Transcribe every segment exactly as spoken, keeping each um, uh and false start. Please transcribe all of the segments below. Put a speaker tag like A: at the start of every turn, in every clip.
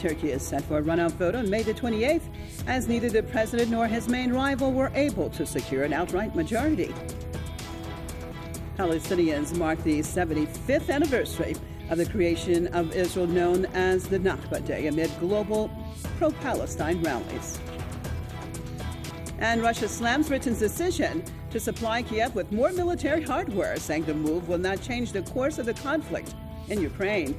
A: Turkey is set for a runoff vote on May the twenty-eighth, as neither the president nor his main rival were able to secure an outright majority. Palestinians mark the seventy-fifth anniversary of the creation of Israel, known as the Nakba Day, amid global pro-Palestine rallies. And Russia slams Britain's decision to supply Kiev with more military hardware, saying the move will not change the course of the conflict in Ukraine.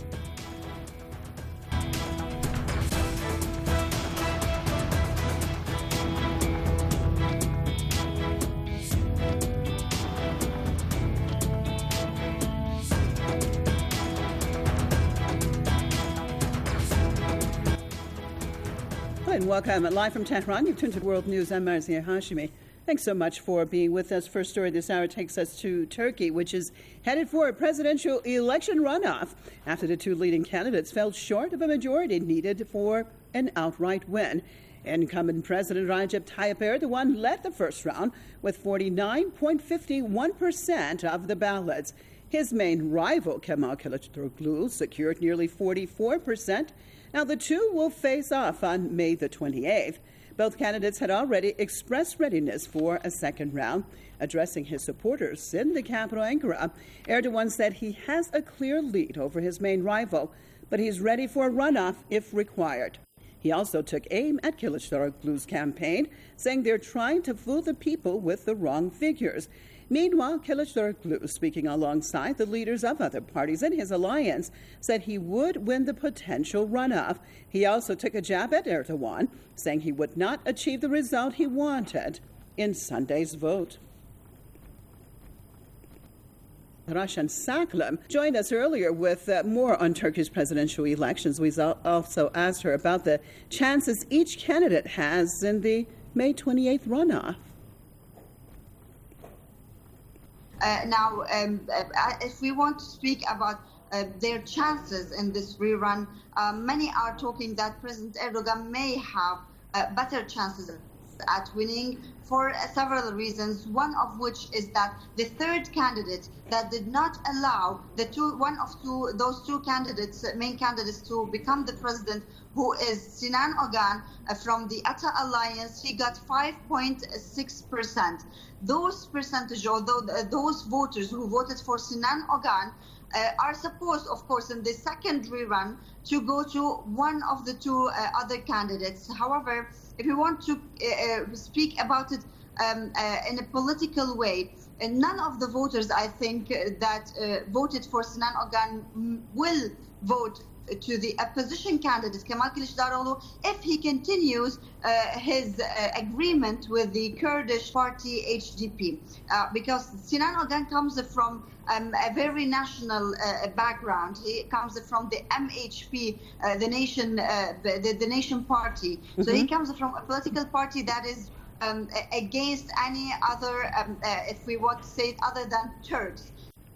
A: And welcome. Live from Tehran, you've tuned to World News. I'm Marzia Hashimi. Thanks so much for being with us. First story this hour takes us to Turkey, which is headed for a presidential election runoff after the two leading candidates fell short of a majority needed for an outright win. Incumbent President Recep Tayyip Erdogan led the first round with forty-nine point five one percent of the ballots. His main rival, Kemal Kılıçdaroğlu, secured nearly forty-four percent. Now, the two will face off on May the twenty-eighth. Both candidates had already expressed readiness for a second round. Addressing his supporters in the capital, Ankara, Erdogan said he has a clear lead over his main rival, but he's ready for a runoff if required. He also took aim at Kılıçdaroğlu's campaign, saying they're trying to fool the people with the wrong figures. Meanwhile, Kılıçdaroğlu, speaking alongside the leaders of other parties in his alliance, said he would win the potential runoff. He also took a jab at Erdogan, saying he would not achieve the result he wanted in Sunday's vote. Rashan Saklam joined us earlier with uh, more on Turkey's presidential elections. We also asked her about the chances each candidate has in the May twenty-eighth runoff.
B: Uh, now, um, uh, if we want to speak about uh, their chances in this rerun, uh, many are talking that President Erdogan may have uh, better chances at winning for uh, several reasons, one of which is that the third candidate that did not allow the two, one of two, those two candidates, main candidates, to become the president, who is Sinan Ogan uh, from the Ata Alliance, he got five point six percent. Those percentage, although those voters who voted for Sinan Ogan uh, are supposed, of course, in the second rerun to go to one of the two uh, other candidates. However, if you want to uh, speak about it um, uh, in a political way, uh, none of the voters, I think, uh, that uh, voted for Sinan Ogan will vote to the opposition candidate, Kemal Kılıçdaroğlu, if he continues uh, his uh, agreement with the Kurdish party H D P. Uh, because Sinan Ogan comes from um, a very national uh, background. He comes from the M H P, uh, the nation, uh, the, the nation party. Mm-hmm. So he comes from a political party that is um, against any other, um, uh, if we want to say it, other than Turks.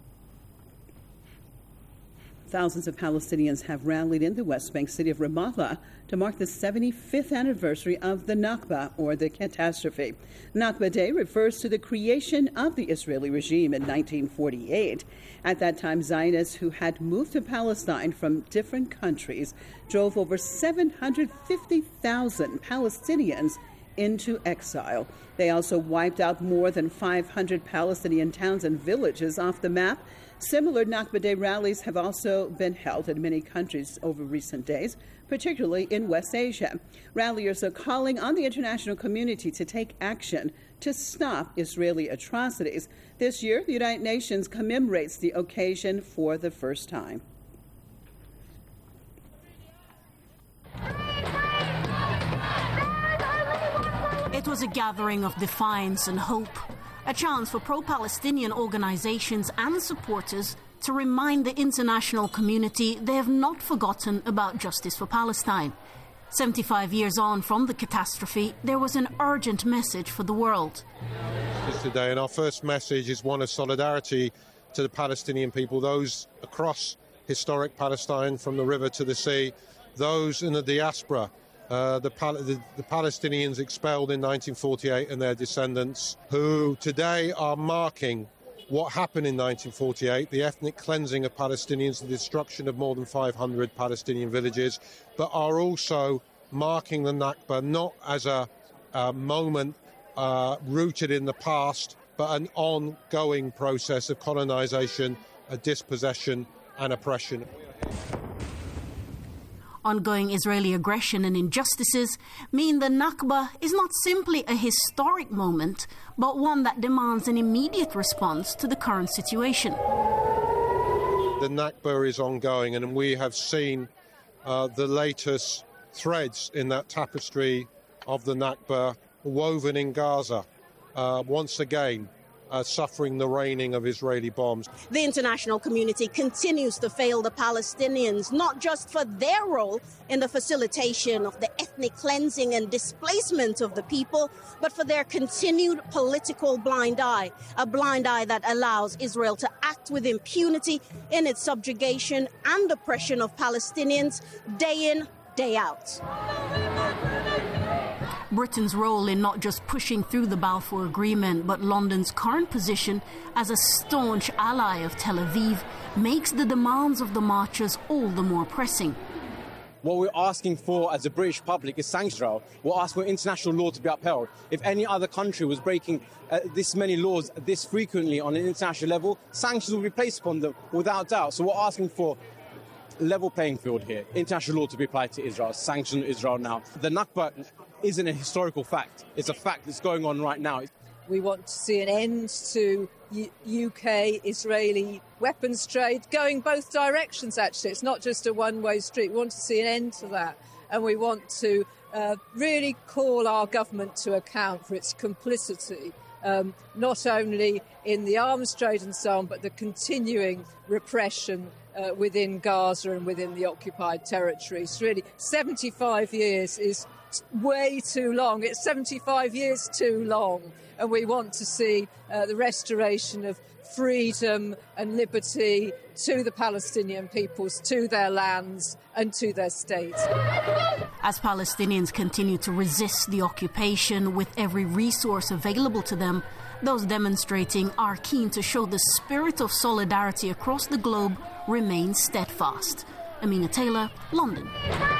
A: Thousands of Palestinians have rallied in the West Bank city of Ramallah to mark the seventy-fifth anniversary of the Nakba, or the catastrophe. Nakba Day refers to the creation of the Israeli regime in nineteen forty-eight. At that time, Zionists who had moved to Palestine from different countries drove over seven hundred fifty thousand Palestinians into exile. They also wiped out more than five hundred Palestinian towns and villages off the map. Similar Nakba Day rallies have also been held in many countries over recent days, particularly in West Asia. Ralliers are calling on the international community to take action to stop Israeli atrocities. This year, the United Nations commemorates the occasion for the first time.
C: It was a gathering of defiance and hope, a chance for pro-Palestinian organizations and supporters to remind the international community they have not forgotten about justice for Palestine. seventy-five years on from the catastrophe, there was an urgent message for the world.
D: Today, and our first message is one of solidarity to the Palestinian people, those across historic Palestine from the river to the sea, those in the diaspora, Uh, the, Pal- the, the Palestinians expelled in nineteen forty-eight and their descendants, who today are marking what happened in nineteen forty-eight, the ethnic cleansing of Palestinians, the destruction of more than five hundred Palestinian villages, but are also marking the Nakba not as a, a moment uh, rooted in the past, but an ongoing process of colonization, a dispossession and oppression.
C: Ongoing Israeli aggression and injustices mean the Nakba is not simply a historic moment, but one that demands an immediate response to the current situation.
D: The Nakba is ongoing, and we have seen uh, the latest threads in that tapestry of the Nakba woven in Gaza, uh, once again. Uh, suffering the raining of Israeli bombs.
C: The international community continues to fail the Palestinians, not just for their role in the facilitation of the ethnic cleansing and displacement of the people, but for their continued political blind eye, a blind eye that allows Israel to act with impunity in its subjugation and oppression of Palestinians day in, day out. Britain's role in not just pushing through the Balfour Agreement, but London's current position as a staunch ally of Tel Aviv makes the demands of the marchers all the more pressing.
E: What we're asking for as a British public is sanctions. We're asking for international law to be upheld. If any other country was breaking uh, this many laws this frequently on an international level, sanctions will be placed upon them without doubt. So we're asking for level playing field here, international law to be applied to Israel, sanction Israel now. The Nakba isn't a historical fact. It's a fact that's going on right now.
F: We want to see an end to U- UK-Israeli weapons trade going both directions, actually. It's not just a one-way street. We want to see an end to that. And we want to uh, really call our government to account for its complicity, um, not only in the arms trade and so on, but the continuing repression uh, within Gaza and within the occupied territories. Really, seventy-five years is way too long. It's seventy-five years too long. And we want to see uh, the restoration of freedom and liberty to the Palestinian peoples, to their lands and to their state.
C: As Palestinians continue to resist the occupation with every resource available to them, those demonstrating are keen to show the spirit of solidarity across the globe remains steadfast. Amina Taylor, London.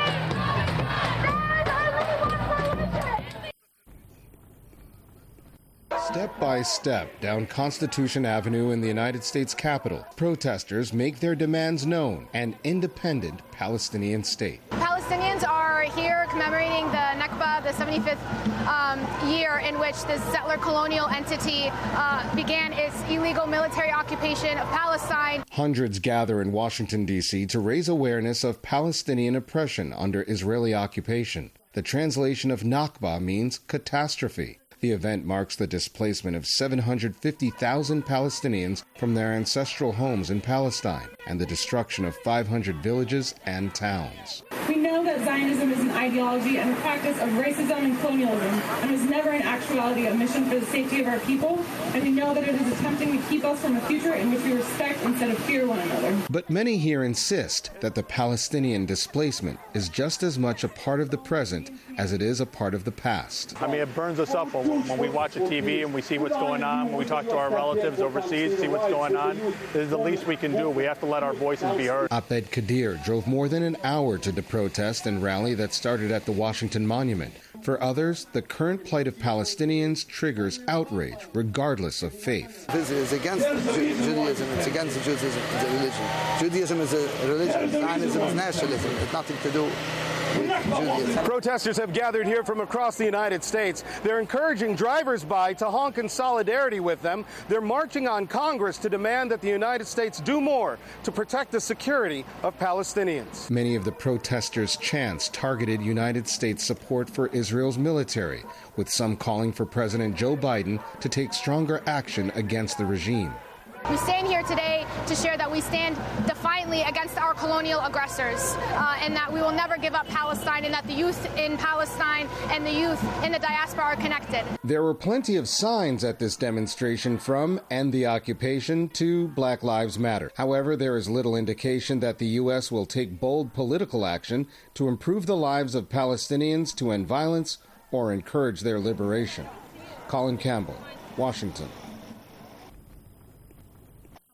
G: Step by step down Constitution Avenue in the United States Capitol, protesters make their demands known: an independent Palestinian state.
H: Palestinians are here commemorating the Nakba, the seventy-fifth um, year in which this settler colonial entity uh, began its illegal military occupation of Palestine.
G: Hundreds gather in Washington, D C to raise awareness of Palestinian oppression under Israeli occupation. The translation of Nakba means catastrophe. The event marks the displacement of seven hundred fifty thousand Palestinians from their ancestral homes in Palestine and the destruction of five hundred villages and towns.
I: We know that Zionism is an ideology and a practice of racism and colonialism, and was never in actuality a mission for the safety of our people, and we know that it is attempting to keep us from a future in which we respect instead of fear one another.
G: But many here insist that the Palestinian displacement is just as much a part of the present as it is a part of the past.
J: I mean, it burns us up when we watch the T V and we see what's going on, when we talk to our relatives overseas, see what's going on. This is the least we can do. We have to let our voices be heard.
G: Abed Kadir drove more than an hour to the protest and rally that started at the Washington Monument. For others, the current plight of Palestinians triggers outrage, regardless of faith.
K: This is against Ju- Judaism, it's against Judaism as a religion. Judaism is a religion, Zionism is nationalism. It's nothing to do with Judaism.
L: Protesters have gathered here from across the United States. They're encouraging drivers by to honk in solidarity with them. They're marching on Congress to demand that the United States do more to protect the security of Palestinians.
G: Many of the protesters' chants targeted United States support for Israel's military, with some calling for President Joe Biden to take stronger action against the regime.
H: We stand here today to share that we stand defiantly against our colonial aggressors, uh, and that we will never give up Palestine, and that the youth in Palestine and the youth in the diaspora are connected.
G: There were plenty of signs at this demonstration from End the Occupation to Black Lives Matter. However, there is little indication that the U S will take bold political action to improve the lives of Palestinians, to end violence, or encourage their liberation. Colin Campbell, Washington.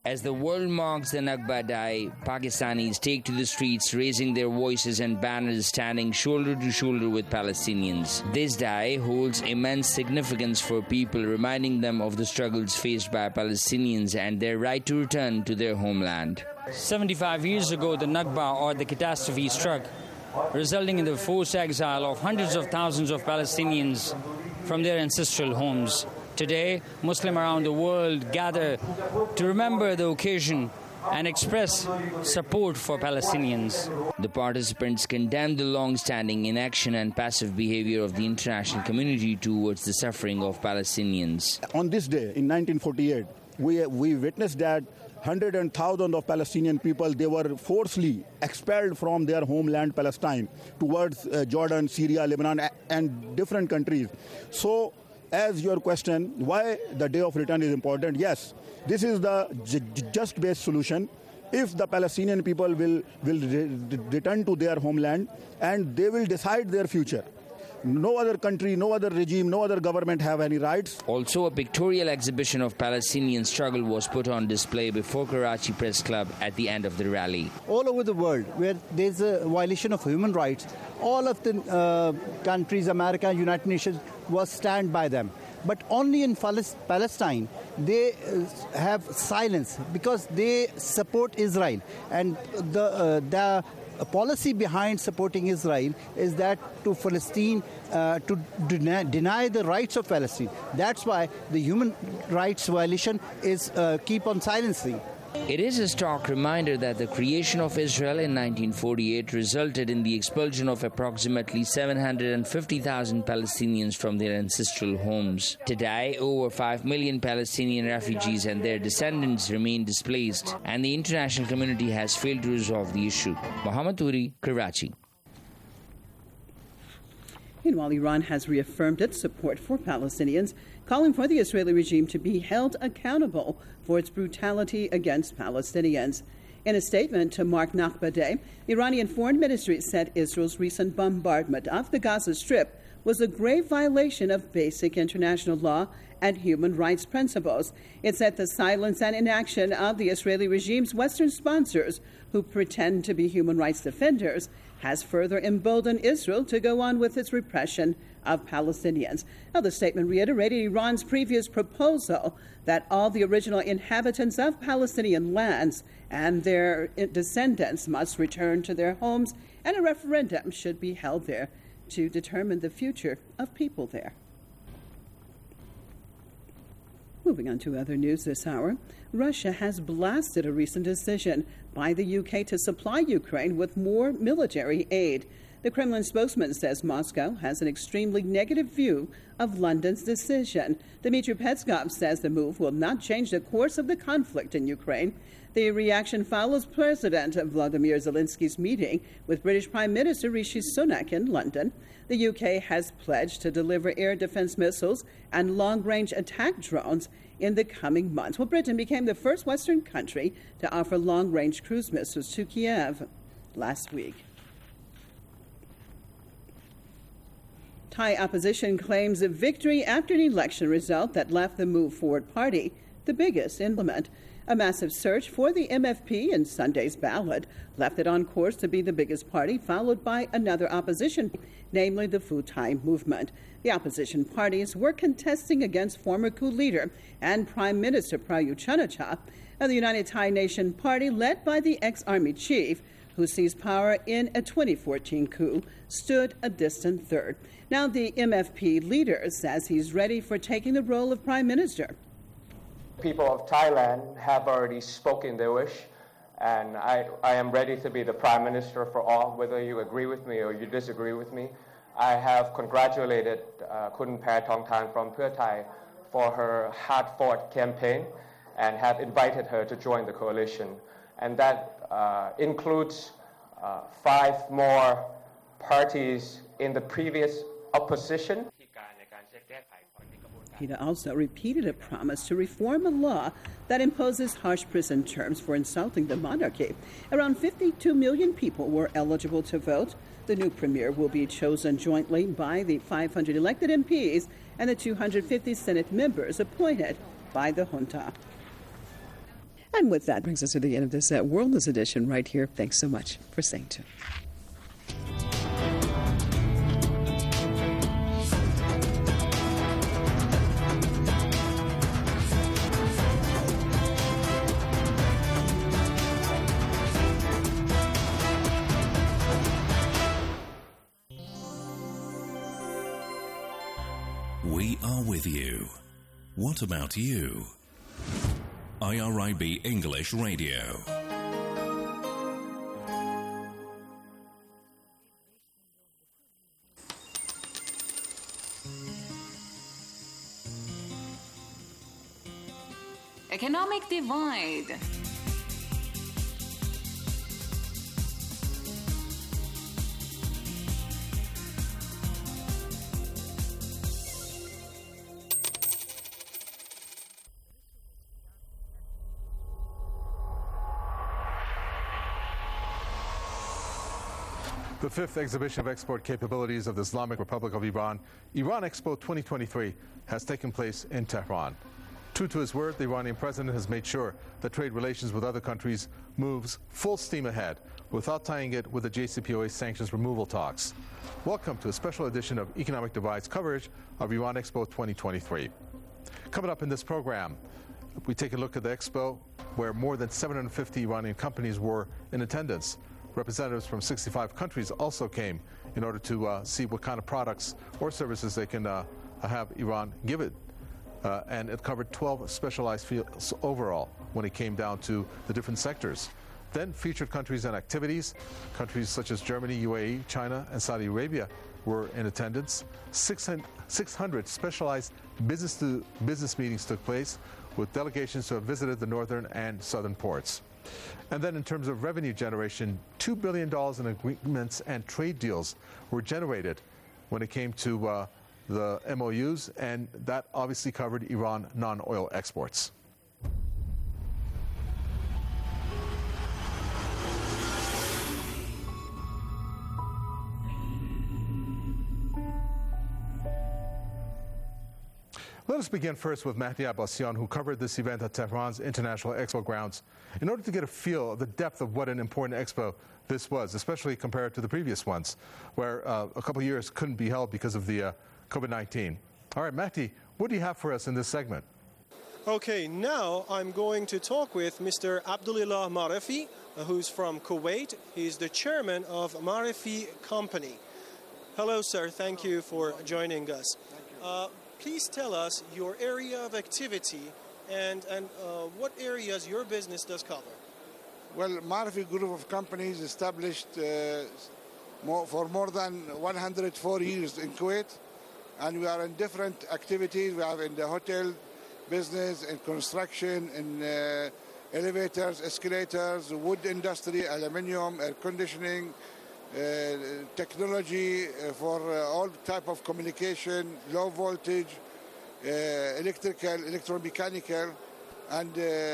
M: As the world marks the Nakba Day, Pakistanis take to the streets, raising their voices and banners, standing shoulder to shoulder with Palestinians. This day holds immense significance for people, reminding them of the struggles faced by Palestinians and their right to return to their homeland.
N: seventy-five years ago, the Nakba, or the catastrophe, struck, resulting in the forced exile of hundreds of thousands of Palestinians from their ancestral homes. Today, Muslims around the world gather to remember the occasion and express support for Palestinians.
M: The participants condemned the long-standing inaction and passive behavior of the international community towards the suffering of Palestinians.
O: On this day, in nineteen forty-eight, we, we witnessed that hundreds and thousands of Palestinian people, they were forcibly expelled from their homeland, Palestine, towards uh, Jordan, Syria, Lebanon, and different countries. So, as your question, why the day of return is important, yes, this is the j- just-based solution. If the Palestinian people will, will re- return to their homeland and they will decide their future. No other country, no other regime, no other government have any rights.
M: Also, a pictorial exhibition of Palestinian struggle was put on display before Karachi Press Club at the end of the rally.
P: All over the world, where there's a violation of human rights, all of the uh, countries, America, United Nations, will stand by them. But only in Palestine, they uh, have silence because they support Israel. And the uh, the A policy behind supporting Israel is that to Palestine, uh, to deny, deny the rights of Palestine. That's why the human rights violation is uh, keep on silencing.
M: It is a stark reminder that the creation of Israel in nineteen forty-eight resulted in the expulsion of approximately seven hundred fifty thousand Palestinians from their ancestral homes. Today, over five million Palestinian refugees and their descendants remain displaced, and the international community has failed to resolve the issue. Mohammed Turi, Karachi.
A: Meanwhile, Iran has reaffirmed its support for Palestinians, calling for the Israeli regime to be held accountable for its brutality against Palestinians. In a statement to mark Nakba Day, the Iranian Foreign Ministry said Israel's recent bombardment of the Gaza Strip was a grave violation of basic international law and human rights principles. It said the silence and inaction of the Israeli regime's Western sponsors, who pretend to be human rights defenders, has further emboldened Israel to go on with its repression of Palestinians. Now, the statement reiterated Iran's previous proposal that all the original inhabitants of Palestinian lands and their descendants must return to their homes, and a referendum should be held there to determine the future of people there. Moving on to other news this hour, Russia has blasted a recent decision by the U K to supply Ukraine with more military aid. The Kremlin spokesman says Moscow has an extremely negative view of London's decision. Dmitry Peskov says the move will not change the course of the conflict in Ukraine. The reaction follows President Volodymyr Zelensky's meeting with British Prime Minister Rishi Sunak in London. The U K has pledged to deliver air defense missiles and long-range attack drones in the coming months. Well, Britain became the first Western country to offer long-range cruise missiles to Kiev last week. Thai opposition claims a victory after an election result that left the Move Forward Party the biggest in Parliament. A massive search for the M F P in Sunday's ballot left it on course to be the biggest party, followed by another opposition, namely the Pheu Thai movement. The opposition parties were contesting against former coup leader and Prime Minister Prayut Chan-o-cha of the United Thai Nation Party, led by the ex-army chief, who seized power in a twenty fourteen coup, stood a distant third. Now the M F P leader says he's ready for taking the role of Prime Minister.
Q: People of Thailand have already spoken their wish, and I, I am ready to be the Prime Minister for all, whether you agree with me or you disagree with me. I have congratulated uh, Kun Paetongtarn from Pheu Thai for her hard-fought campaign and have invited her to join the coalition. And that uh, includes uh, five more parties in the previous opposition.
A: Pita also repeated a promise to reform a law that imposes harsh prison terms for insulting the monarchy. Around fifty-two million people were eligible to vote. The new premier will be chosen jointly by the five hundred elected M Ps and the two hundred fifty Senate members appointed by the junta. And with that brings us to the end of this uh, World News edition right here. Thanks so much for staying tuned.
R: We are with you. What about you? I R I B English Radio.
S: Economic divide.
T: The fifth exhibition of export capabilities of the Islamic Republic of Iran, Iran Expo twenty twenty-three, has taken place in Tehran. True to his word, the Iranian president has made sure that trade relations with other countries moves full steam ahead without tying it with the J C P O A sanctions removal talks. Welcome to a special edition of Economic Divide's coverage of Iran Expo twenty twenty-three. Coming up in this program, we take a look at the expo where more than seven hundred fifty Iranian companies were in attendance. Representatives from sixty-five countries also came in order to uh, see what kind of products or services they can uh, have Iran give it. Uh, and it covered twelve specialized fields overall when it came down to the different sectors. Then featured countries and activities. Countries such as Germany, U A E, China, and Saudi Arabia were in attendance. six hundred specialized business-to-business meetings took place with delegations who have visited the northern and southern ports. And then in terms of revenue generation, two billion dollars in agreements and trade deals were generated when it came to uh, the M O Us, and that obviously covered Iran non-oil exports. Let us begin first with Mahdi Abbasian, who covered this event at Tehran's International Expo grounds, in order to get a feel of the depth of what an important expo this was, especially compared to the previous ones, where uh, a couple of years couldn't be held because of the uh, COVID nineteen. All right, Mahdi, what do you have for us in this segment?
U: Okay, now I'm going to talk with Mister Abdulillah Marefi, uh, who's from Kuwait. He's the chairman of Marefi Company. Hello, sir. Thank you for joining us. Uh, Please tell us your area of activity and, and uh, what areas your business does cover.
V: Well, Marefi Group of Companies established uh, more, for more than one hundred four years in Kuwait, and we are in different activities. We are in the hotel business, in construction, in uh, elevators, escalators, wood industry, aluminium, air conditioning, Uh, technology uh, for uh, all type of communication, low voltage, uh, electrical, electromechanical, and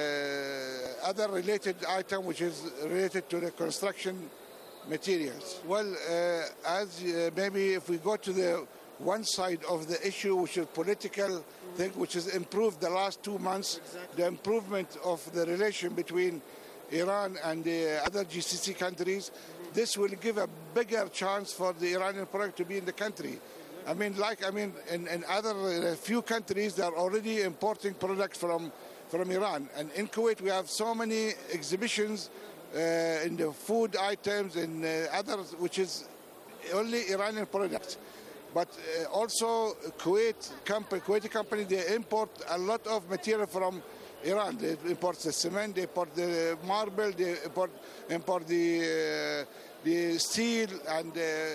V: uh, other related item which is related to the construction materials. Well, uh, as uh, maybe if we go to the one side of the issue, which is political thing, which has improved the last two months, exactly. The improvement of the relation between Iran and the other G C C countries, this will give a bigger chance for the Iranian product to be in the country. I mean, like, I mean, in, in other uh, few countries, they are already importing products from, from Iran. And in Kuwait, we have so many exhibitions uh, in the food items and uh, others, which is only Iranian products. But uh, also, Kuwait company, Kuwaiti company, they import a lot of material from Iran. They import the cement, they import the marble, they import, import the, uh, the steel and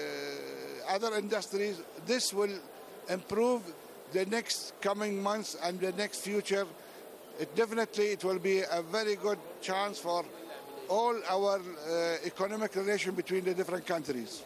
V: uh, other industries. This will improve the next coming months and the next future. It definitely it will be a very good chance for all our uh, economic relation between the different countries.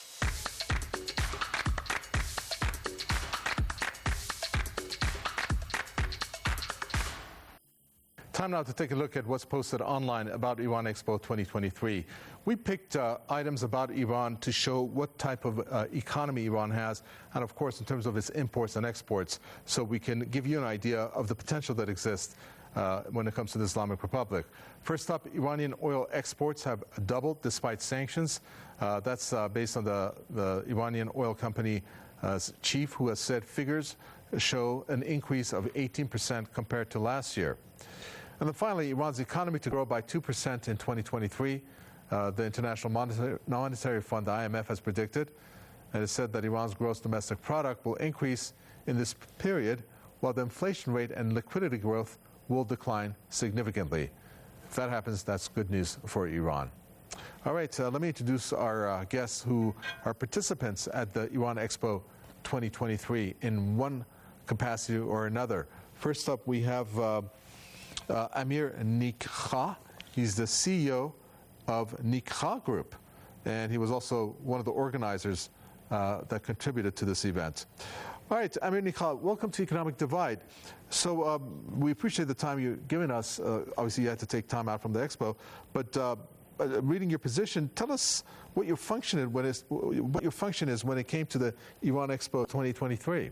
T: Time now to take a look at what's posted online about Iran Expo twenty twenty-three. We picked uh, items about Iran to show what type of uh, economy Iran has, and of course in terms of its imports and exports, so we can give you an idea of the potential that exists uh, when it comes to the Islamic Republic. First up, Iranian oil exports have doubled despite sanctions. Uh, that's uh, based on the, the Iranian oil company's uh, chief, who has said figures show an increase of eighteen percent compared to last year. And then finally, Iran's economy to grow by two percent in twenty twenty-three. Uh, the International Monetary, Monetary Fund, the I M F, has predicted, and it said that Iran's gross domestic product will increase in this period, while the inflation rate and liquidity growth will decline significantly. If that happens, that's good news for Iran. All right, uh, let me introduce our uh, guests who are participants at the Iran Expo twenty twenty-three in one capacity or another. First up, we have uh, uh, Amir Nikha. He's the C E O of Nikha Group, and he was also one of the organizers uh, that contributed to this event. All right, Amir Nikha, welcome to Economic Divide. So um, we appreciate the time you've given us. Uh, obviously, you had to take time out from the expo, but uh, uh, reading your position, tell us what your function is when it's, what your function is when it came to the Iran Expo twenty twenty-three.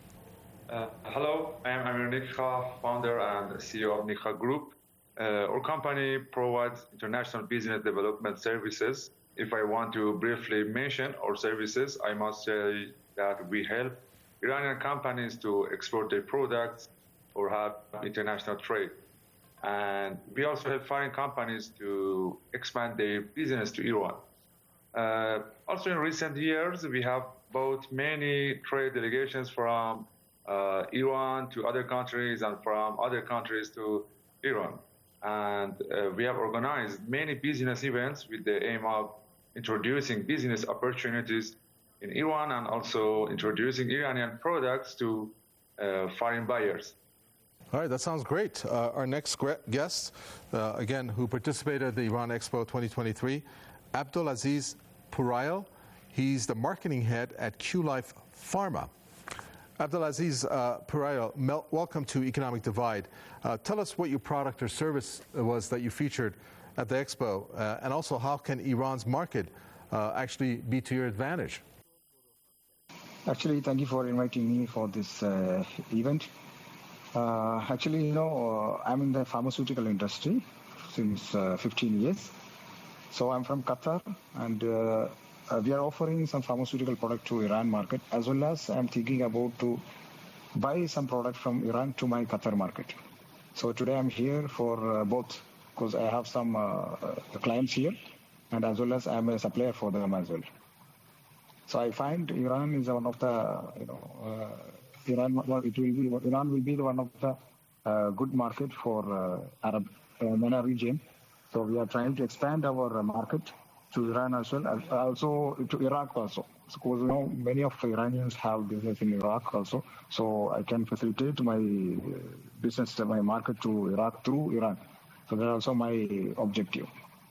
B: Uh, hello, I am Amir Nikha, founder and C E O of Nikha Group. Uh, our company provides international business development services. If I want to briefly mention our services, I must say that we help Iranian companies to export their products or have international trade. And we also help foreign companies to expand their business to Iran. Uh, also in recent years, we have brought many trade delegations from uh, Iran to other countries and from other countries to Iran. And uh, we have organized many business events with the aim of introducing business opportunities in Iran and also introducing Iranian products to uh, foreign buyers.
T: All right, that sounds great. Uh, our next guest, uh, again, who participated at the Iran Expo twenty twenty-three, Abdulaziz Purayel. He's the marketing head at Q-Life Pharma. Abdulaziz uh, Purayel, welcome to Economic Divide. Uh, tell us what your product or service was that you featured at the Expo, uh, and also how can Iran's market uh, actually be to your advantage?
D: Actually, thank you for inviting me for this uh, event. Uh, actually, you know, uh, I'm in the pharmaceutical industry since uh, fifteen years. So I'm from Qatar, and uh, uh, we are offering some pharmaceutical product to Iran market, as well as I'm thinking about to buy some product from Iran to my Qatar market. So today I'm here for uh, both, because I have some uh, clients here, and as well as I'm a supplier for them as well. So I find Iran is one of the, you know, uh, Iran, it will be, Iran will be one of the uh, good market for uh, Arab uh, MENA region. So we are trying to expand our market to Iran as well, as also to Iraq also. Because you know many of the Iranians have business in Iraq also, so I can facilitate my business, my market to Iraq through Iran. So that's also my objective.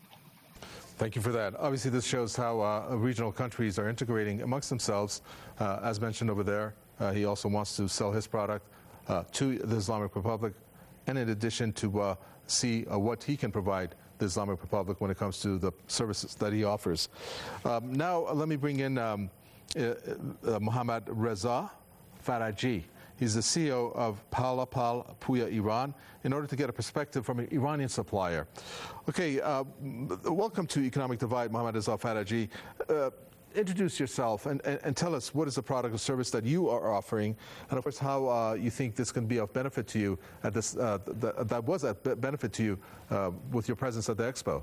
T: Thank you for that. Obviously, this shows how uh, regional countries are integrating amongst themselves. Uh, as mentioned over there, uh, he also wants to sell his product uh, to the Islamic Republic, and in addition to uh, see uh, what he can provide the Islamic Republic when it comes to the services that he offers. Um, now, uh, let me bring in um, uh, uh, Mohammad Reza Faraji. He's the C E O of Palapal Puya Iran, in order to get a perspective from an Iranian supplier. Okay, uh, welcome to Economic Divide, Mohammad Reza Faraji. Uh, introduce yourself and, and, and tell us what is the product or service that you are offering, and of course how uh, you think this can be of benefit to you at this uh, th that was a benefit to you uh, with your presence at the expo.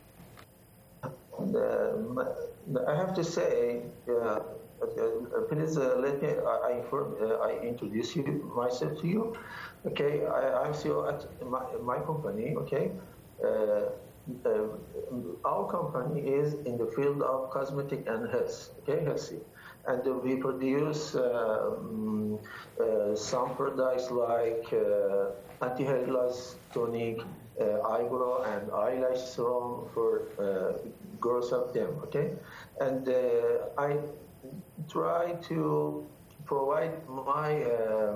W: And, uh, I have to say, uh, uh, please uh, let me I, I, inform, uh, I introduce you myself to you. Okay, I, I'm C E O at my, my company. Okay. Uh, Uh, our company is in the field of cosmetic and health, okay, healthy. And uh, we produce uh, um, uh, some products like uh, anti-hair loss tonic, uh, eyebrow and eyelash serum for uh, girls of them, okay? And uh, I try to provide my uh,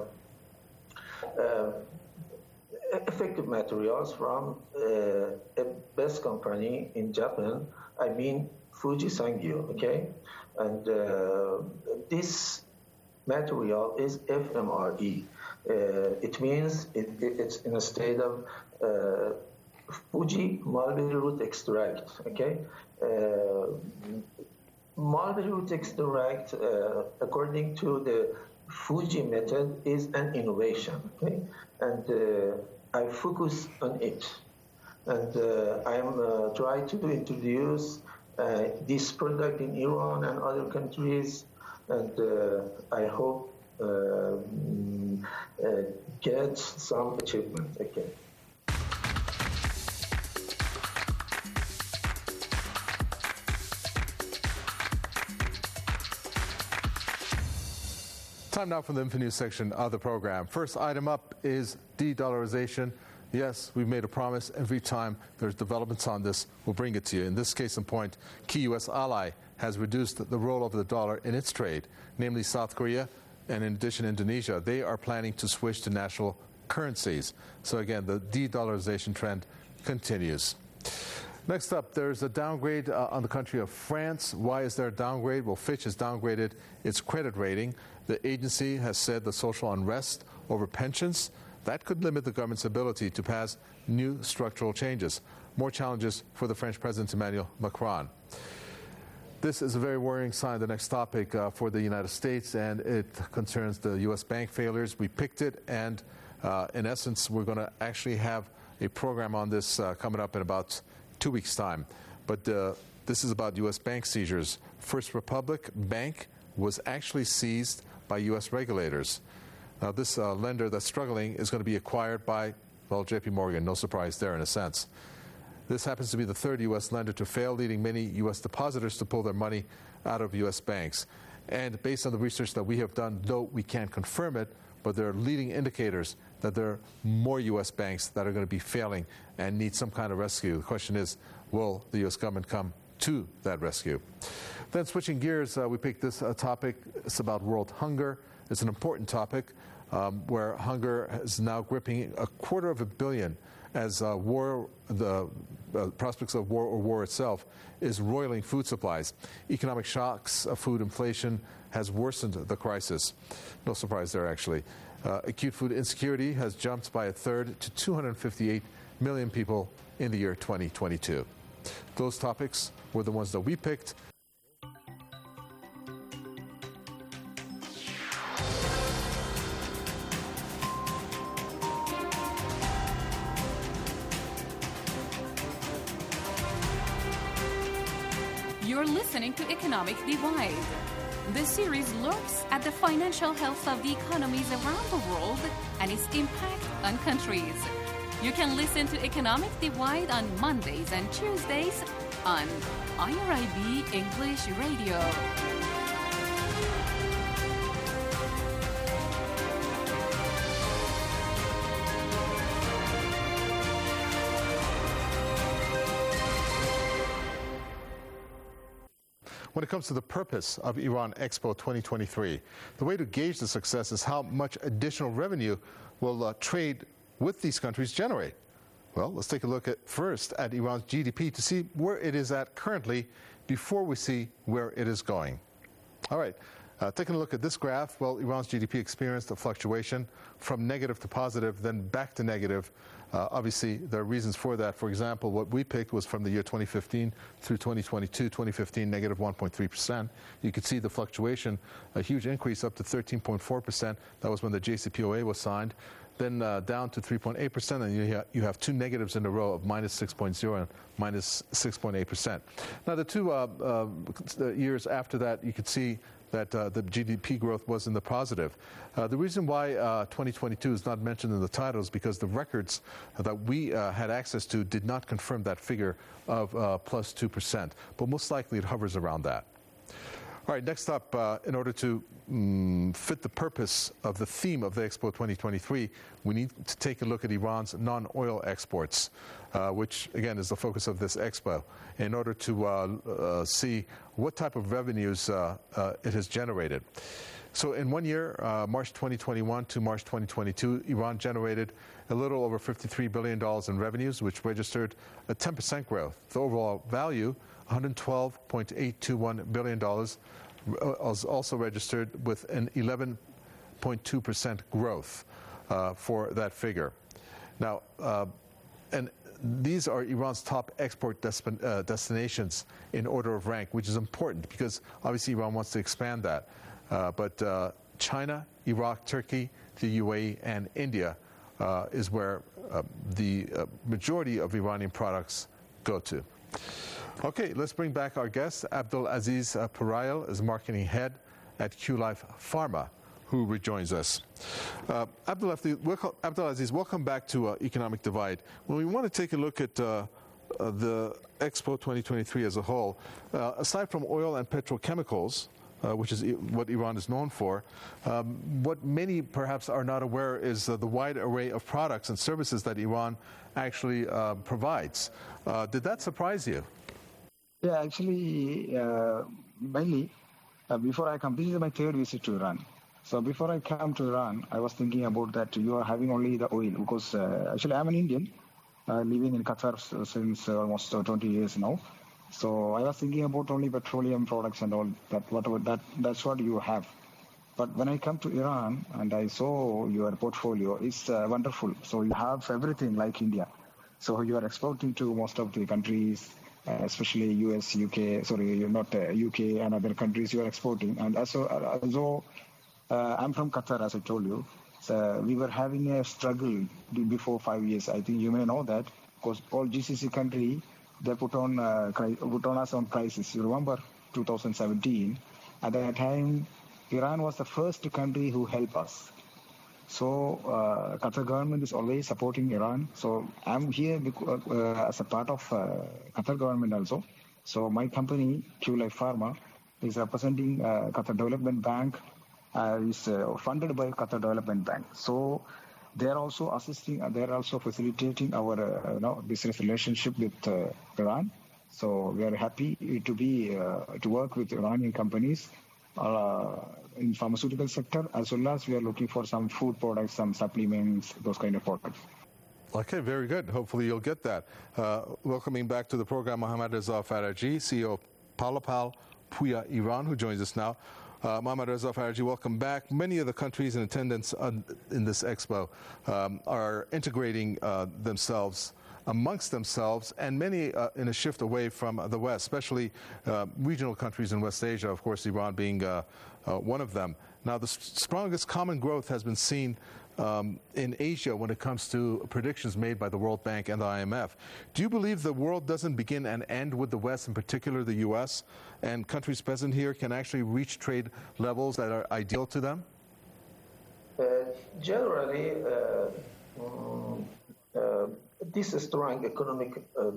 W: uh, effective materials from uh, a best company in Japan. I mean Fuji Sangyo, okay? And uh, this material is F M R E. Uh, it means it, it, it's in a state of uh, Fuji mulberry root extract. Okay, uh, mulberry root extract, uh, according to the Fuji method, is an innovation. Okay, and uh, I focus on it, and uh, I'm uh, trying to introduce uh, this product in Iran and other countries, and uh, I hope uh, uh, get some achievement. Okay.
T: Time now for the Infonews section of the program. First item up is de-dollarization. Yes, we've made a promise. Every time there's developments on this, we'll bring it to you. In this case in point, key U S ally has reduced the role of the dollar in its trade, namely South Korea and in addition Indonesia. They are planning to switch to national currencies. So again, the de-dollarization trend continues. Next up, there's a downgrade uh, on the country of France. Why is there a downgrade? Well, Fitch has downgraded its credit rating. The agency has said the social unrest over pensions, that could limit the government's ability to pass new structural changes. More challenges for the French President Emmanuel Macron. This is a very worrying sign. The next topic uh, for the United States, and it concerns the U S bank failures. We picked it, and uh, in essence, we're going to actually have a program on this uh, coming up in about two weeks' time. But uh, this is about U S bank seizures. First Republic Bank was actually seized by U S regulators. Now, this uh, lender that's struggling is going to be acquired by, well, J P Morgan. No surprise there in a sense. This happens to be the third U S lender to fail, leading many U S depositors to pull their money out of U S banks. And based on the research that we have done, though we can't confirm it, but there are leading indicators that there are more U S banks that are going to be failing and need some kind of rescue. The question is, will the U S government come to that rescue? Then switching gears, uh, we picked this uh, topic. It's about world hunger. It's an important topic um, where hunger is now gripping a quarter of a billion as uh, war, the uh, prospects of war or war itself is roiling food supplies. Economic shocks, uh, food inflation has worsened the crisis. No surprise there, actually. Uh, acute food insecurity has jumped by a third to two hundred fifty-eight million people in the year twenty twenty-two. Those topics were the ones that we picked.
S: You're listening to Economic Divide. This series looks at the financial health of the economies around the world and its impact on countries. You can listen to Economic Divide on Mondays and Tuesdays on I R I B English Radio.
T: When it comes to the purpose of Iran Expo twenty twenty-three, the way to gauge the success is how much additional revenue will uh, trade with these countries generate. Well, let's take a look at first at Iran's G D P to see where it is at currently before we see where it is going. All right, uh, taking a look at this graph, well, Iran's G D P experienced a fluctuation from negative to positive, then back to negative. Uh, obviously, there are reasons for that. For example, what we picked was from the year twenty fifteen through twenty twenty-two, twenty fifteen, negative one point three percent. You could see the fluctuation, a huge increase up to thirteen point four percent. That was when the J C P O A was signed. Then uh, down to three point eight percent, and you, ha you have two negatives in a row of minus six point zero and minus six point eight percent. Now, the two uh, uh, years after that, you could see that uh, the G D P growth was in the positive. Uh, the reason why uh, twenty twenty-two is not mentioned in the title is because the records that we uh, had access to did not confirm that figure of uh, plus two percent, but most likely it hovers around that. All right, next up, uh, in order to mm, fit the purpose of the theme of the Expo twenty twenty-three, we need to take a look at Iran's non-oil exports, uh, which, again, is the focus of this Expo, in order to uh, uh, see what type of revenues uh, uh, it has generated. So in one year, uh, March twenty twenty-one to March twenty twenty-two, Iran generated a little over fifty-three billion dollars in revenues, which registered a ten percent growth. The overall value, one hundred twelve point eight two one billion dollars, was also registered with an eleven point two percent growth. uh, for that figure. Now, uh, and these are Iran's top export desp- uh, destinations in order of rank, which is important because obviously Iran wants to expand that. Uh, but uh, China, Iraq, Turkey, the U A E, and India uh, is where uh, the uh, majority of Iranian products go to. Okay, let's bring back our guest. Abdul Aziz uh, Parayel is marketing head at Q-Life Pharma, who rejoins us. Uh, Abdul, Abdul Aziz, welcome back to uh, Economic Divide. When we want to take a look at uh, uh, the Expo twenty twenty-three as a whole, uh, aside from oil and petrochemicals, Uh, which is what Iran is known for. Um, what many perhaps are not aware is uh, the wide array of products and services that Iran actually uh, provides. Uh, did that surprise you?
D: Yeah, actually, uh, mainly, uh, before I come, this is my third visit to Iran. So before I come to Iran, I was thinking about that you are having only the oil, because uh, actually I'm an Indian, uh, living in Qatar since uh, almost uh, twenty years now. So I was thinking about only petroleum products and all that. Whatever that, that's what you have. But when I come to Iran and I saw your portfolio, it's uh, wonderful. So you have everything like India. So you are exporting to most of the countries, uh, especially U S, U K. Sorry, you're not uh, U K and other countries. You are exporting. And also, also uh, I'm from Qatar, as I told you. So we were having a struggle before five years. I think you may know that, because all G C C country, they put on uh, put on us on crisis. You remember two thousand seventeen? At that time, Iran was the first country who helped us. So uh, Qatar government is always supporting Iran. So I'm here because, uh, as a part of uh, Qatar government also. So my company, Q-Life Pharma, is representing uh, Qatar Development Bank. Uh, is uh, funded by Qatar Development Bank. So they are also assisting, they are also facilitating our uh, you know, business relationship with uh, Iran. So we are happy to be uh, to work with Iranian companies uh, in pharmaceutical sector, as well as we are looking for some food products, some supplements, those kind of products.
T: Okay, very good. Hopefully you'll get that. Uh, welcoming back to the program, Mohammad Reza Faraji, C E O of Palapal Puya Iran, who joins us now. Uh, Mohammad Reza Faraji, welcome back. Many of the countries in attendance on, in this expo um, are integrating uh, themselves amongst themselves, and many uh, in a shift away from the West, especially uh, regional countries in West Asia, of course, Iran being uh, uh, one of them. Now, the strongest common growth has been seen um, in Asia when it comes to predictions made by the World Bank and the I M F. Do you believe the world doesn't begin and end with the West, in particular the U S, and countries present here can actually reach trade levels that are ideal to them?
W: Uh, generally, uh, um, uh, this is strong economic uh,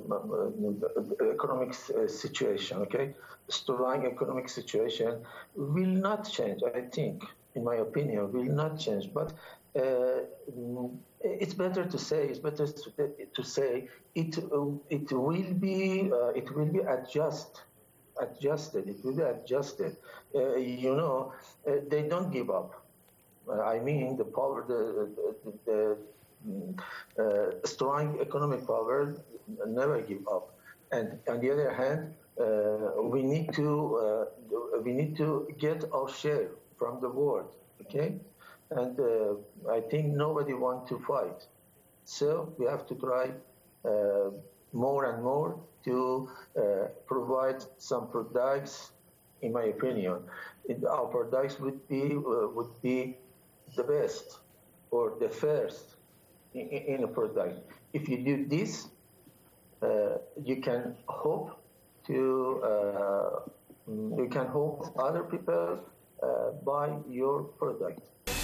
W: uh, economic uh, situation, okay? Strong economic situation will not change, I think, in my opinion, will not change. But uh, it's better to say, it's better to, to say it uh, it will be uh, it will be adjust, adjusted. It will be adjusted. Uh, you know, uh, they don't give up. Uh, I mean, the power, the the, the Uh, strong economic power never give up, and on the other hand, uh, we need to uh, we need to get our share from the world. Okay, and uh, I think nobody wants to fight, so we have to try uh, more and more to uh, provide some products. In my opinion, it, our products would be uh, would be the best or the first in a product. If you do this, uh, you can hope to uh, you can hope other people uh, buy your product.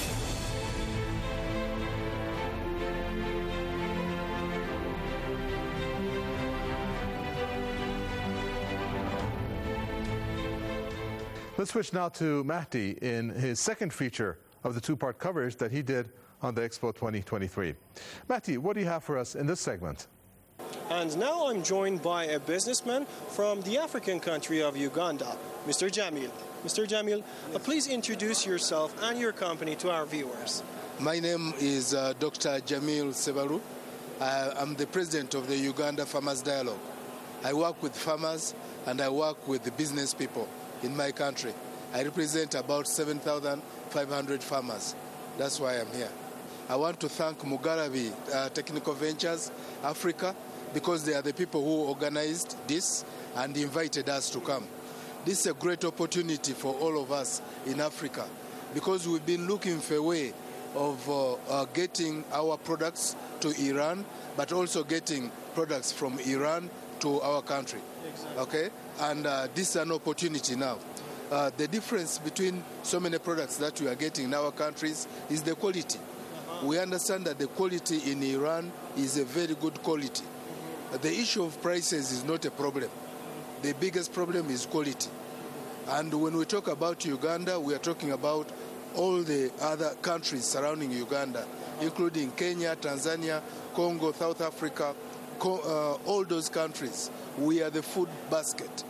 T: Let's switch now to Mahdi in his second feature of the two-part coverage that he did on the Expo twenty twenty-three. Mahdi, what do you have for us in this segment?
U: And now I'm joined by a businessman from the African country of Uganda, Mister Jamil. Mister Jamil, uh, please introduce yourself and your company to our viewers.
C: My name is uh, Doctor Jamil Sebaru. Uh, I'm the president of the Uganda Farmers Dialogue. I work with farmers and I work with the business people in my country. I represent about seven thousand five hundred farmers. That's why I'm here. I want to thank Mugarabi uh, Technical Ventures Africa, because they are the people who organized this and invited us to come. This is a great opportunity for all of us in Africa, because we've been looking for a way of uh, uh, getting our products to Iran, but also getting products from Iran to our country. Exactly. Okay? And uh, this is an opportunity now. Uh, the difference between so many products that we are getting in our countries is the quality. Uh-huh. We understand that the quality in Iran is a very good quality. Mm-hmm. The issue of prices is not a problem. The biggest problem is quality. And when we talk about Uganda, we are talking about all the other countries surrounding Uganda, including Kenya, Tanzania, Congo, South Africa, uh, all those countries. We are the food basket.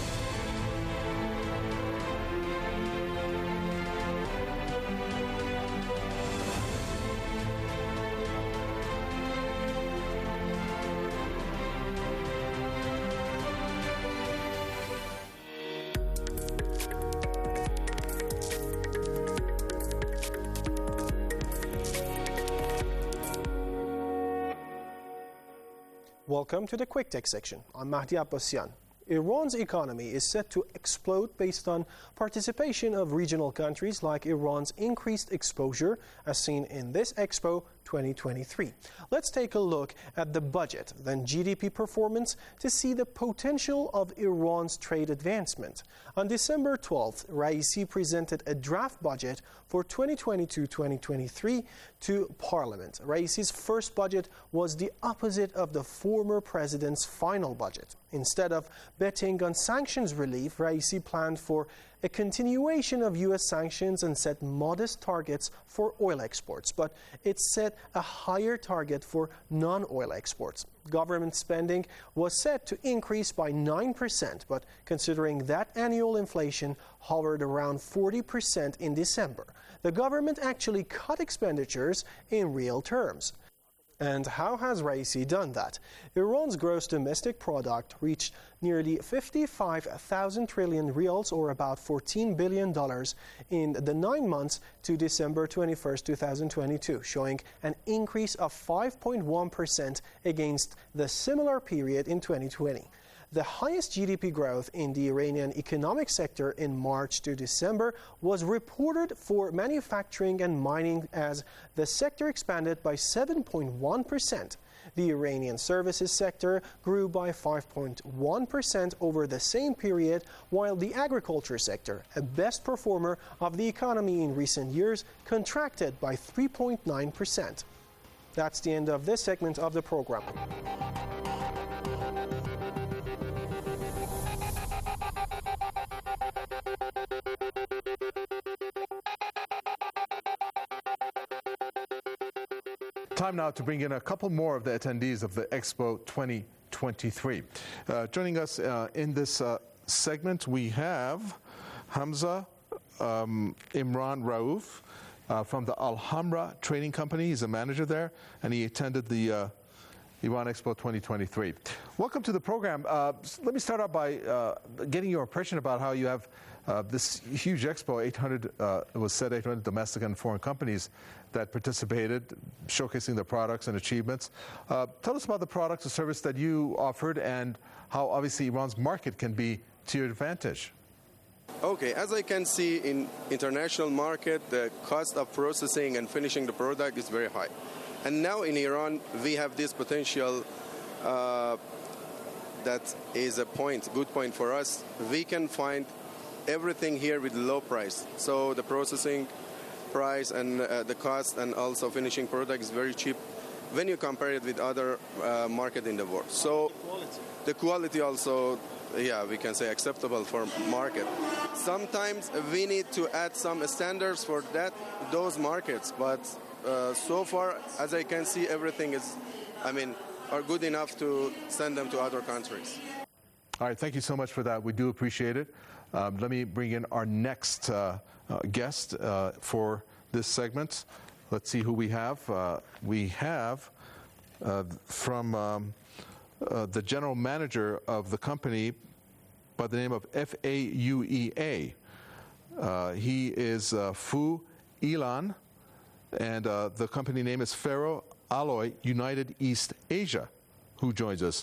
U: Welcome to the Quick Tech section. I'm Mahdi Abbasian. Iran's economy is set to explode based on participation of regional countries like Iran's increased exposure, as seen in this Expo twenty twenty-three. Let's take a look at the budget, then G D P performance, to see the potential of Iran's trade advancement. On December twelfth, Raisi presented a draft budget for twenty twenty-two twenty twenty-three to Parliament. Raisi's first budget was the opposite of the former president's final budget. Instead of betting on sanctions relief, Raisi planned for a continuation of U S sanctions and set modest targets for oil exports, but it set a higher target for non-oil exports. Government spending was set to increase by nine percent, but considering that annual inflation hovered around forty percent in December, the government actually cut expenditures in real terms. And how has Raisi done that? Iran's gross domestic product reached nearly fifty-five thousand trillion rials, or about fourteen billion dollars, in the nine months to December twenty-first, two thousand twenty-two, showing an increase of five point one percent against the similar period in twenty twenty. The highest G D P growth in the Iranian economic sector in March to December was reported for manufacturing and mining, as the sector expanded by seven point one percent. The Iranian services sector grew by five point one percent over the same period, while the agriculture sector, a best performer of the economy in recent years, contracted by three point nine percent. That's the end of this segment of the program.
T: Time now to bring in a couple more of the attendees of the Expo twenty twenty-three. Uh, joining us uh, in this uh, segment, we have Hamza um, Imran Rauf uh, from the Alhambra Trading Company. He's a manager there, and he attended the uh, Iran Expo twenty twenty-three. Welcome to the program. Uh, let me start out by uh, getting your impression about how you have uh, this huge expo. eight hundred, uh, it was said eight hundred domestic and foreign companies that participated, showcasing their products and achievements. Uh, tell us about the products and service that you offered and how obviously Iran's market can be to your advantage.
E: Okay, as I can see in international market, the cost of processing and finishing the product is very high. And now in Iran, we have this potential uh, that is a point, good point for us. We can find everything here with low price. So the processing price and uh, the cost and also finishing product is very cheap when you compare it with other uh, market in the world. So the quality. the quality also, yeah, we can say acceptable for market. Sometimes we need to add some standards for that those markets, but uh, so far, as I can see, everything is, I mean, are good enough to send them to other countries.
T: All right, thank you so much for that. We do appreciate it. Um, let me bring in our next uh, uh, guest uh, for this segment. Let's see who we have. Uh, we have uh, from um, uh, the general manager of the company by the name of F A U E A. Uh, he is uh, Fu Ilan. And uh, the company name is Ferro Alloy United East Asia, who joins us.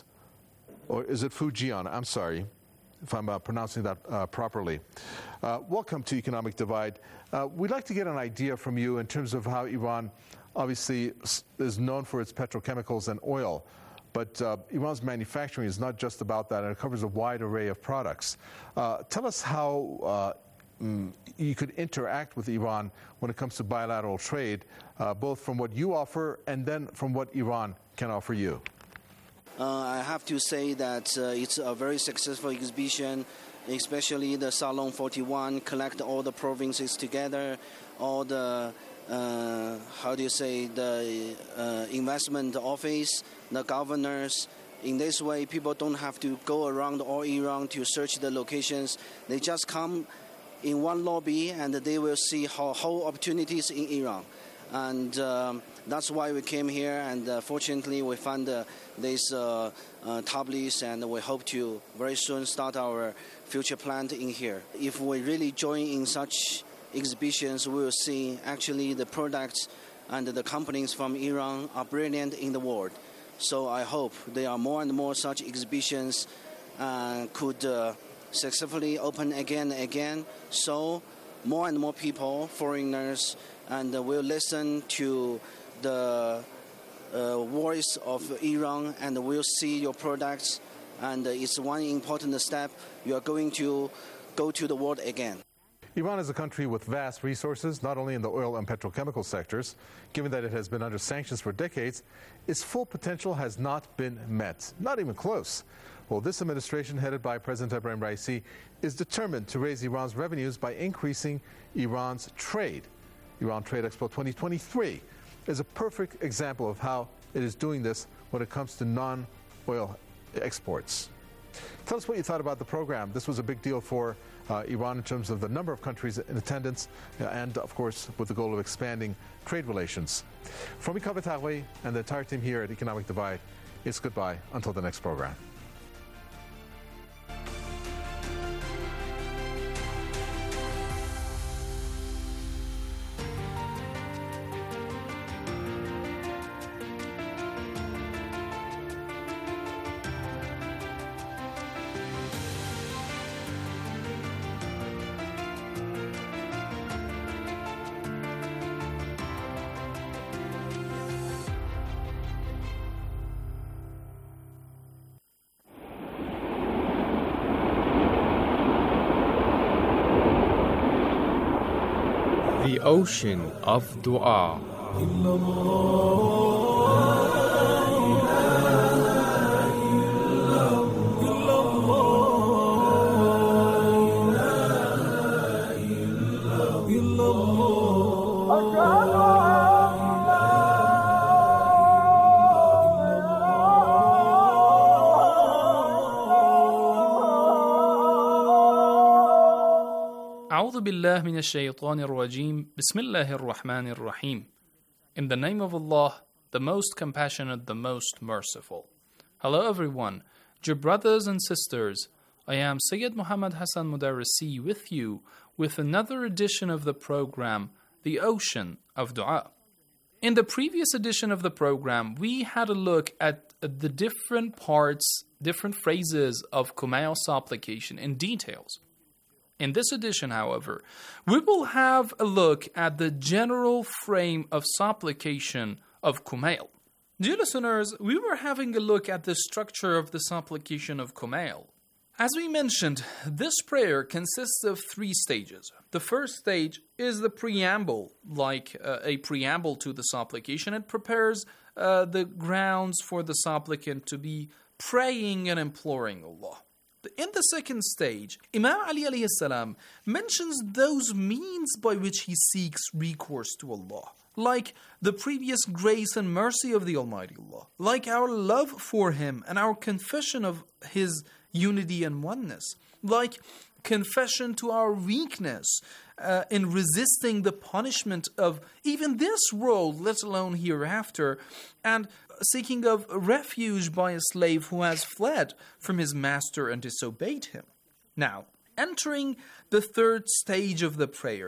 T: Or is it Fujian? I'm sorry if I'm uh, pronouncing that uh, properly. Uh, welcome to Economic Divide. Uh, we'd like to get an idea from you in terms of how Iran obviously is known for its petrochemicals and oil. But uh, Iran's manufacturing is not just about that, and it covers a wide array of products. Uh, tell us how uh, mm, you could interact with Iran when it comes to bilateral trade, uh, both from what you offer and then from what Iran can offer you.
F: Uh, I have to say that uh, it's a very successful exhibition, especially the Salon forty-one, collect all the provinces together, all the Uh, how do you say, the uh, investment office, the governors. In this way, people don't have to go around all Iran to search the locations. They just come in one lobby and they will see how whole opportunities in Iran. And um, that's why we came here, and uh, fortunately we found uh, this uh, uh, tablets, and we hope to very soon start our future plant in here. If we really join in such exhibitions, we will see actually the products and the companies from Iran are brilliant in the world. So I hope there are more and more such exhibitions uh, could uh, successfully open again and again. So more and more people, foreigners, and uh, will listen to the uh, voice of Iran and will see your products. And uh, it's one important step. You are going to go to the world again.
T: Iran is a country with vast resources, not only in the oil and petrochemical sectors. Given that it has been under sanctions for decades, its full potential has not been met, not even close. Well, this administration, headed by President Ebrahim Raisi, is determined to raise Iran's revenues by increasing Iran's trade. Iran Trade Expo twenty twenty-three is a perfect example of how it is doing this when it comes to non-oil exports. Tell us what you thought about the program. This was a big deal for uh, Iran in terms of the number of countries in attendance uh, and, of course, with the goal of expanding trade relations. From Ikava Tagwe and the entire team here at Economic Divide, it's goodbye until the next program.
I: The ocean of dua.
J: أعوذ بالله من الشيطان الرجيم بسم الله الرحمن الرحيم. In the name of Allah, the most compassionate, the most merciful. Hello everyone, dear brothers and sisters. I am Sayyid Muhammad Hassan Mudarrisi with you with another edition of the program, The Ocean of Dua. In the previous edition of the program, we had a look at the different parts, different phrases of Kumail supplication in details. In this edition, however, we will have a look at the general frame of supplication of Kumail. Dear listeners, we were having a look at the structure of the supplication of Kumail. As we mentioned, this prayer consists of three stages. The first stage is the preamble, like uh, a preamble to the supplication. It prepares uh, the grounds for the supplicant to be praying and imploring Allah. In the second stage, Imam Ali alayhi salam mentions those means by which he seeks recourse to Allah, like the previous grace and mercy of the Almighty Allah, like our love for Him and our confession of His unity and oneness, like confession to our weakness uh, in resisting the punishment of even this world, let alone hereafter, and seeking of refuge by a slave who has fled from his master and disobeyed him. Now, entering the third stage of the prayer,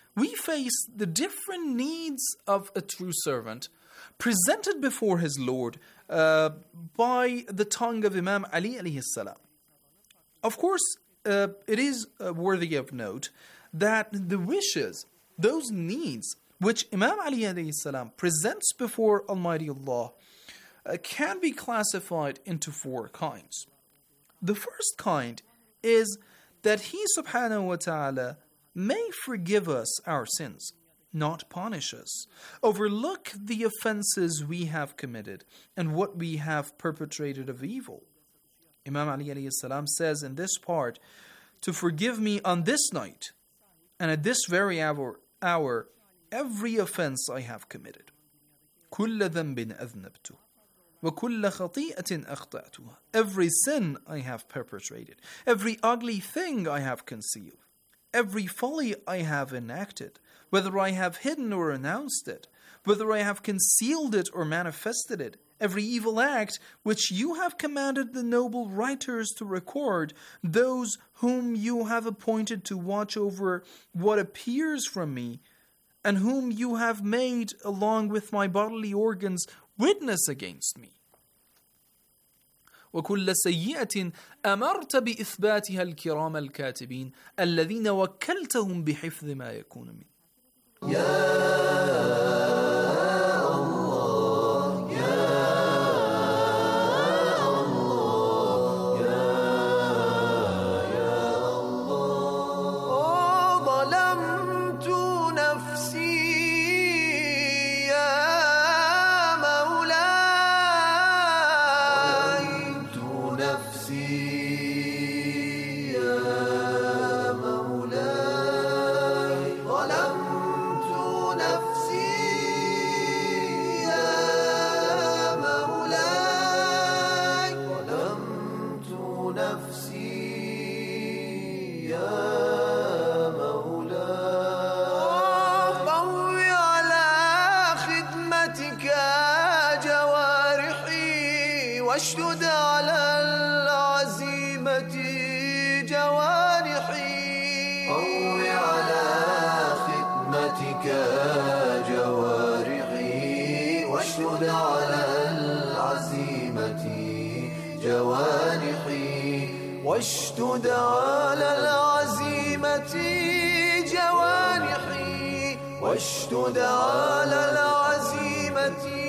J: we face the different needs of a true servant presented before his Lord uh, by the tongue of Imam Ali alayhi salam. Of course, uh, it is uh, worthy of note that the wishes, those needs which Imam Ali alayhi salam presents before Almighty Allah uh, can be classified into four kinds. The first kind is that He subhanahu wa ta'ala may forgive us our sins, not punish us, overlook the offenses we have committed and what we have perpetrated of evil. Imam Ali alayhi salam says in this part, to forgive me on this night and at this very hour, hour every offense I have committed. كل ذنب أذنبته وكل خطيئة أخطأتها. Every sin I have perpetrated, every ugly thing I have concealed, every folly I have enacted, whether I have hidden or announced it, whether I have concealed it or manifested it, every evil act which you have commanded the noble writers to record, those whom you have appointed to watch over what appears from me, and whom you have made, along with my bodily organs, witness against me. وكل سيئة أمرت بإثباتها الكرام الكاتبين الذين وكلتهم بحفظ ما يكون منه.
H: واشدد على العزيمة جوارحي قوي على خدمتك جوارحي واشدد على العزيمة جوارحي واشدد على العزيمة جوارحي واشدد على العزيمة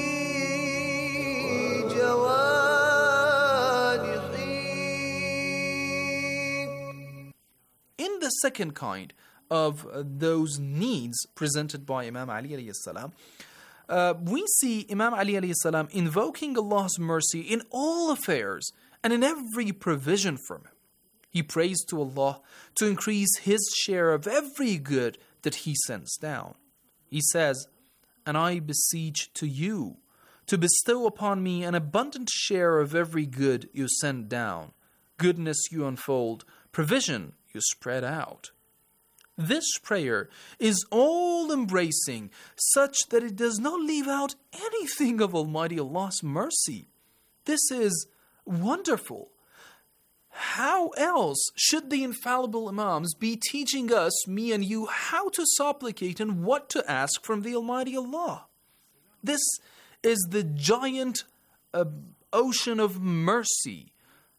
J: In the second kind of uh, those needs presented by Imam Ali alayhi salam, uh, we see Imam Ali alayhi salam invoking Allah's mercy in all affairs and in every provision from Him. He prays to Allah to increase His share of every good that He sends down. He says, "And I beseech to you to bestow upon me an abundant share of every good you send down, goodness you unfold, provision you spread out." This prayer is all-embracing, such that it does not leave out anything of Almighty Allah's mercy. This is wonderful. How else should the infallible Imams be teaching us, me and you, how to supplicate and what to ask from the Almighty Allah? This is the giant uh, ocean of mercy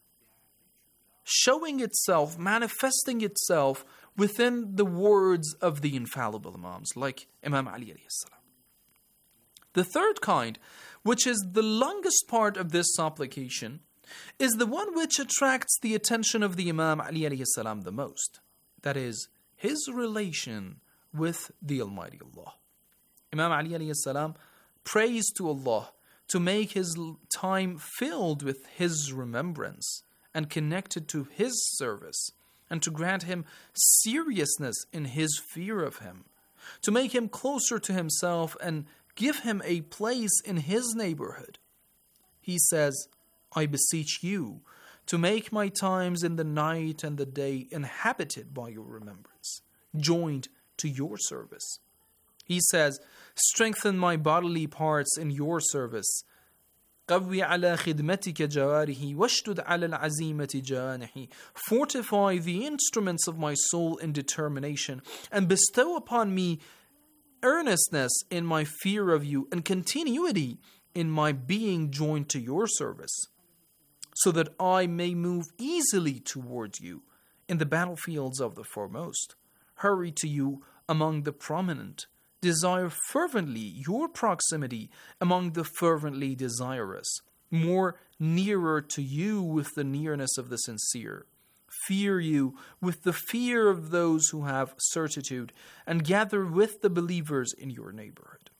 J: showing itself, manifesting itself within the words of the infallible Imams, like Imam Ali alayhi salam. The third kind, which is the longest part of this supplication, is the one which attracts the attention of the Imam Ali alayhi salam the most. That is, his relation with the Almighty Allah. Imam Ali alayhi salam prays to Allah to make his time filled with His remembrance and connected to His service, and to grant him seriousness in his fear of Him, to make him closer to Himself and give him a place in His neighborhood. He says, "I beseech you to make my times in the night and the day inhabited by your remembrance, joined to your service." He says, "Strengthen my bodily parts in your service, قوي على خدمتك جوارحي واشدد على العزيمة جوانحي. Fortify the instruments of my soul in determination, and bestow upon me earnestness in my fear of you, and continuity in my being joined to your service, so that I may move easily towards you in the battlefields of the foremost, hurry to you among the prominent, desire fervently your proximity among the fervently desirous, more nearer to you with the nearness of the sincere, fear you with the fear of those who have certitude, and gather with the believers in your neighborhood.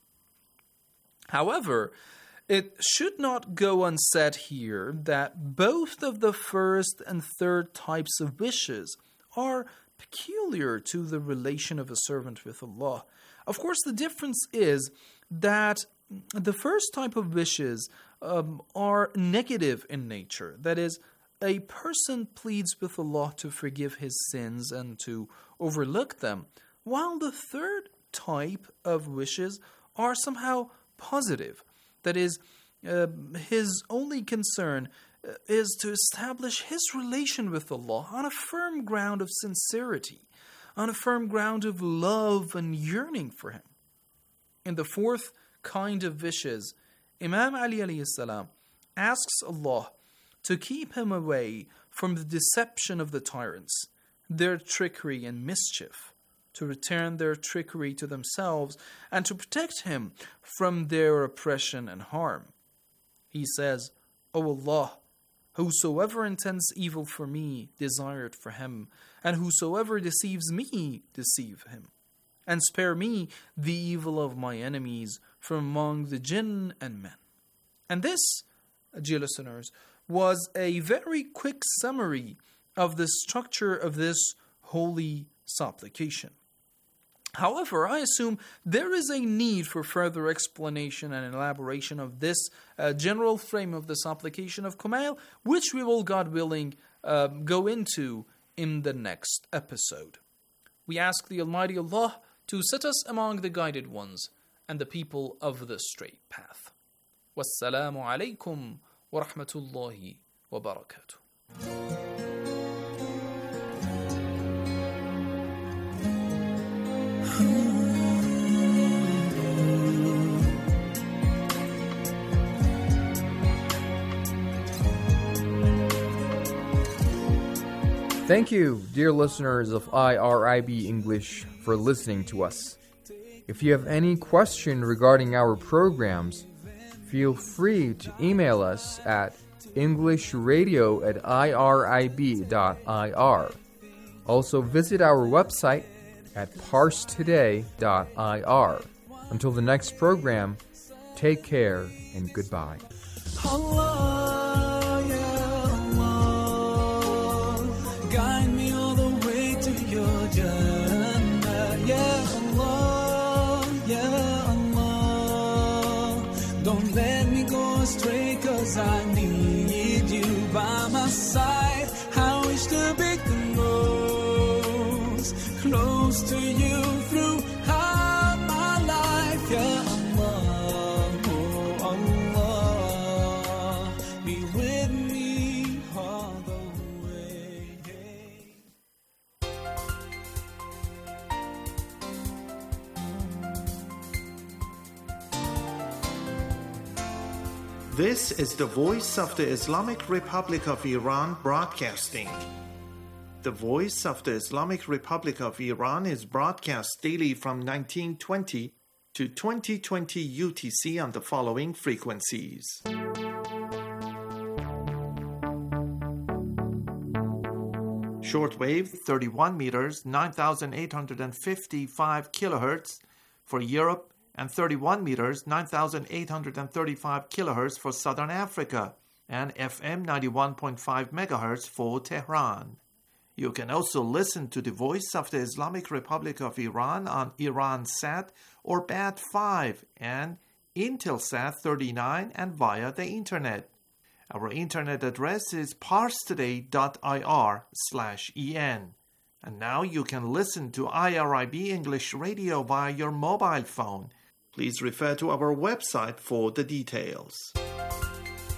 J: However, it should not go unsaid here that both of the first and third types of wishes are peculiar to the relation of a servant with Allah. Of course, the difference is that the first type of wishes um, are negative in nature. That is, a person pleads with Allah to forgive his sins and to overlook them, while the third type of wishes are somehow positive. That is, uh, his only concern is to establish his relation with Allah on a firm ground of sincerity, on a firm ground of love and yearning for Him. In the fourth kind of wishes, Imam Ali alayhi salam asks Allah to keep him away from the deception of the tyrants, their trickery and mischief, to return their trickery to themselves, and to protect him from their oppression and harm. He says, O Allah, whosoever intends evil for me, desire it for him, and whosoever deceives me, deceive him. And spare me the evil of my enemies from among the jinn and men. And this, dear listeners, was a very quick summary of the structure of this holy supplication. However, I assume there is a need for further explanation and elaboration of this uh, general frame of the supplication of Kumail, which we will, God willing, uh, go into in the next episode. We ask the Almighty Allah to set us among the guided ones and the people of the straight path. Wassalamu alaikum wa rahmatullahi wa barakatuh.
I: Thank you, dear listeners of I R I B English, for listening to us. If you have any question regarding our programs, feel free to email us at englishradio at irib dot I R. Also visit our website at parse today dot I R. Until the next program, take care and goodbye.
H: Allah, yeah, Allah, guide me all the way to your Jannah. Yeah, Allah, yeah, Allah, don't let me go astray, 'cause I need you by my side. I wish to be the most close to you throughout my life. Yeah, Allah, oh Allah, be with me all the way.
G: This is the voice of the Islamic Republic of Iran broadcasting. The Voice of the Islamic Republic of Iran is broadcast daily from nineteen twenty to twenty twenty U T C on the following frequencies. Shortwave thirty-one meters, nine thousand eight hundred fifty-five kilohertz for Europe, and thirty-one meters, nine thousand eight hundred thirty-five kilohertz for Southern Africa, and F M ninety-one point five megahertz for Tehran. You can also listen to the Voice of the Islamic Republic of Iran on Iransat or B A T five and Intelsat thirty-nine and via the Internet. Our Internet address is parstoday dot I R slash E N. And now you can listen to I R I B English Radio via your mobile phone. Please refer to our website for the details.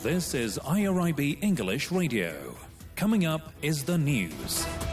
R: This is I R I B English Radio. Coming up is the news.